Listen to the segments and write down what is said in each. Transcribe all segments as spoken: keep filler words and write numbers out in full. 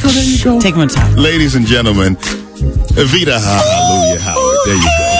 go, there you go. Take him on top. Ladies and gentlemen, Vita Hallelujah Howard. There you go.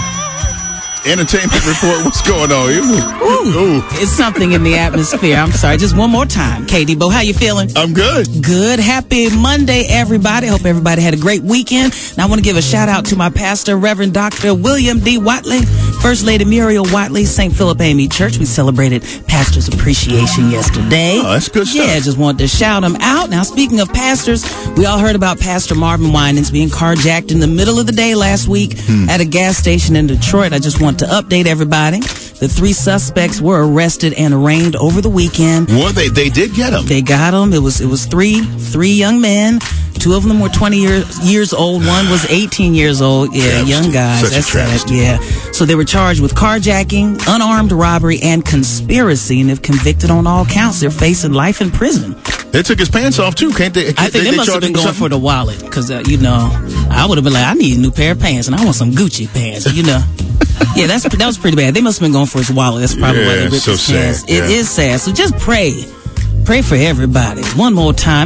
Entertainment report. What's going on? Ooh. Ooh. It's something in the atmosphere. I'm sorry. Just one more time. Katie Bo, how you feeling? I'm good. Good. Happy Monday, everybody. Hope everybody had a great weekend. And I want to give a shout out to my pastor, Reverend Doctor William D. Watley, First Lady Muriel Watley, Saint Philip A M E Church. We celebrated Pastor's Appreciation yesterday. Oh, that's good stuff. Yeah, just wanted to shout them out. Now, speaking of pastors, we all heard about Pastor Marvin Winans being carjacked in the middle of the day last week hmm. at a gas station in Detroit. I just want to update everybody. The three suspects were arrested and arraigned over the weekend. Well, they they did get them. They got them. It was it was three three young men. Two of them were twenty years years old. One was eighteen years old. Yeah, travesty. Young guys. Such That's a travesty. sad. Yeah. So they were charged with carjacking, unarmed robbery, and conspiracy. And if convicted on all counts, they're facing life in prison. They took his pants off too, can't they? Can't I think they, they, they must have been going something? for the wallet because uh, you know I would have been like, I need a new pair of pants and I want some Gucci pants. You know. Yeah, that's that was pretty bad. They must have been going for his wallet. That's probably yeah, why they ripped so his sad. pants. Yeah. It is sad. So just pray. Pray for everybody. One more time.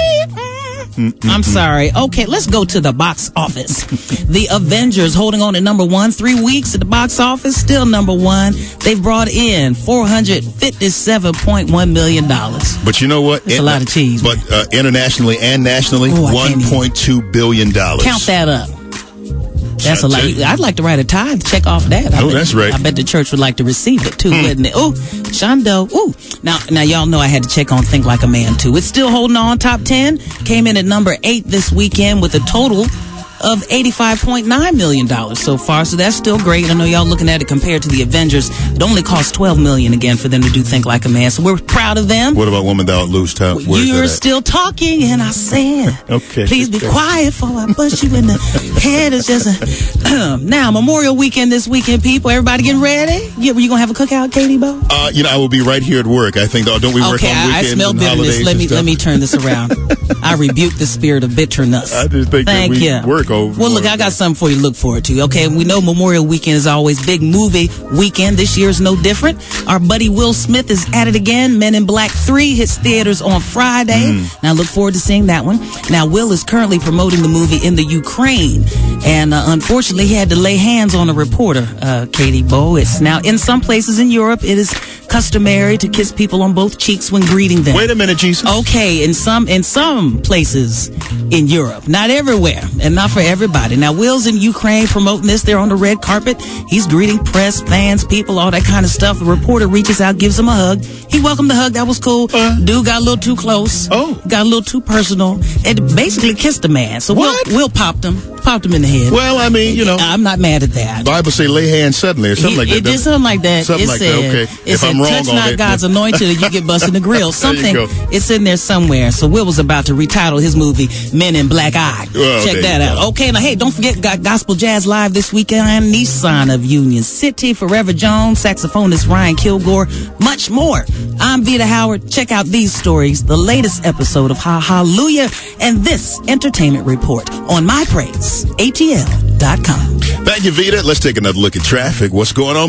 Mm-mm-mm. I'm sorry. Okay, let's go to the box office. The Avengers holding on at number one. Three weeks at the box office, still number one. They've brought in four hundred fifty-seven point one million dollars. But you know what? It's In, a lot of cheese. But uh, internationally and nationally, Ooh, one point two billion dollars. Count that up. That's a lot. I'd like to write a tithe check off that. I oh, bet, that's right. I bet the church would like to receive it too, hmm. wouldn't it? Oh, Shondo. Ooh. Now, now y'all know I had to check on Think Like a Man too. It's still holding on. Top ten came in at number eight this weekend with a total of eighty-five point nine million dollars so far. So that's still great. I know y'all looking at it compared to the Avengers. It only cost twelve million dollars again for them to do Think Like a Man. So we're proud of them. What about Woman Thou Art Loose? Top? You're still talking and I said, okay. Please be quiet before I bust you in the head. It's just a, now Memorial Weekend this weekend, people. Everybody getting ready? You, you gonna have a cookout, Katie Bo? Uh, you know, I will be right here at work. I think, don't we work okay, on weekends? I, I smell and bitterness. Let me stuff? let me turn this around. I rebuke the spirit of bitterness. I just think Thank that we you. work over. Well, look, I got something for you to look forward to. Okay, we know Memorial Weekend is always big movie weekend. This year is no different. Our buddy Will Smith is at it again. Men in Black three hits theaters on Friday. Mm. Now, look forward to seeing that one. Now, Will is currently promoting the movie in the Ukraine, and uh, unfortunately, he had to lay hands on a reporter, uh, Katie Bo. It's now in some places in Europe, it is customary to kiss people on both cheeks when greeting them. Wait a minute, Jesus. Okay, in some in some places in Europe, not everywhere, and not for everybody. Now, Will's in Ukraine promoting this. They're on the red carpet. He's greeting press, fans, people, all that kind of stuff. The reporter reaches out, gives him a hug. He welcomed the hug. That was cool. Uh, Dude got a little too close. Oh. Got a little too personal, and basically kissed the man. So what? Will, Will popped him. Popped him in the head. Well, I mean, you know. I'm not mad at that. Bible say lay hands suddenly or something it, like that. It did something like that. Something it like said, that, okay. It if said, I'm wrong touch on not it, God's anointed and you get busted in the grill. Something, it's in there somewhere. So Will was about to retitle his movie, Men in Black Eye. Well, Check that out. Go. Okay, now, hey, don't forget, got Gospel Jazz Live this weekend. Nissan of Union City, Forever Jones, saxophonist Ryan Kilgore, much more. I'm Vita Howard. Check out these stories, the latest episode of Ha Hallelujah, and this entertainment report on my praise A T L dot com. Thank you, Vita. Let's take another look at traffic. What's going on?